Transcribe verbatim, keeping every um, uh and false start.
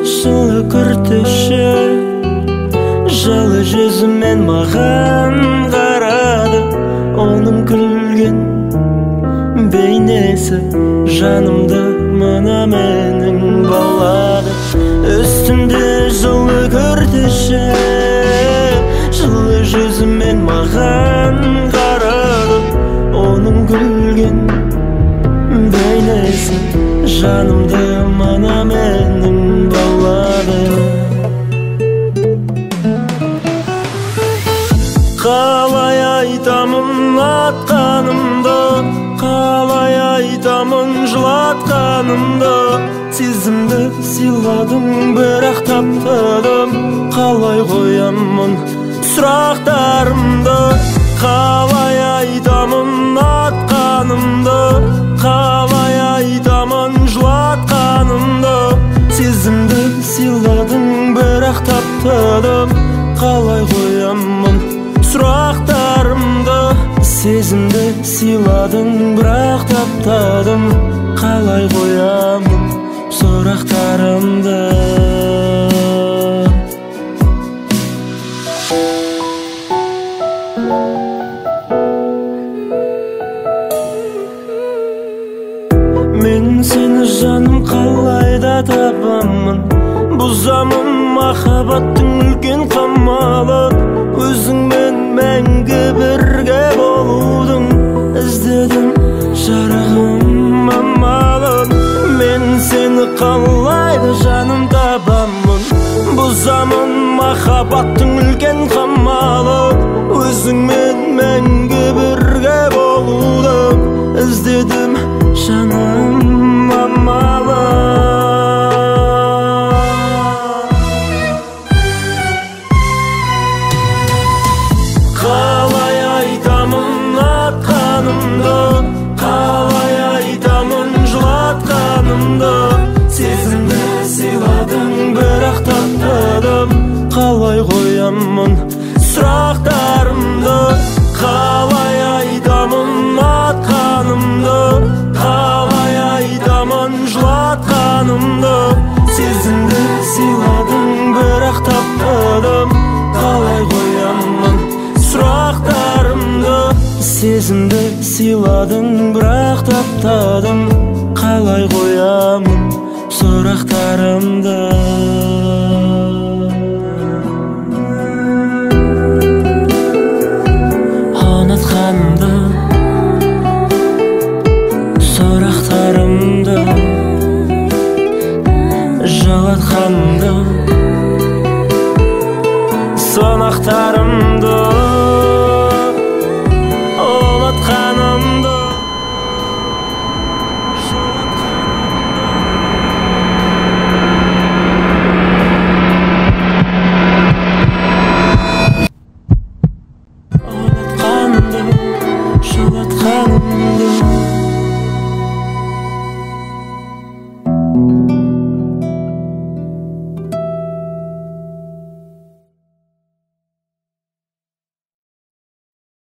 жылы күртеші жылы жүзімен маған қарады. Оның күлген бейнесі жанымды мына менің баулады. Үстімде жылы күртеші жылы жүзімен маған қарады. Оның күлген бейнесі жанымды мына менің баулады. Қалай айтамын атқанымды, қалай айтамын жылатқанымды. Сезімді сыйладың, бірақ таптадым. Қалай қоямын сұрақтарымды, қалай айтамын атқанымды, қалай айтамын жылатқанымды. Сезімді сыйладың, бірақ таптадым. Қалай қоямын сұрақтарымды. Сезімді сыйладың, бірақ таптадым. Қалай қоямын сұрақтарымды. Мен сені жаным қалай да табамын. Бұзамын махаббаттың үлкен қамалын. Өзіңмен мәңгі бірге болудың іздедім жарығым амалын. Мен сені қалай да жаным табамын. Бұзамын махаббаттың үлкен қамалын. Өзіңмен мәңгі бірге болудың іздедім жаным амалын. Қалай айтамын атқанымды, қалай айтамын жылатқанымды. Сезімді сыйладың, бірақ таптадым. Қалай қоямын сұрақтарымды, қалай айтамын атқанымды, қалай айтамын жылатқанымды. Сезімді сыйладың, бірақ таптадым. Қалай қоямын сұрақтарымды. Сезімді сыйладың, бірақ таптадым. Қалай қоямын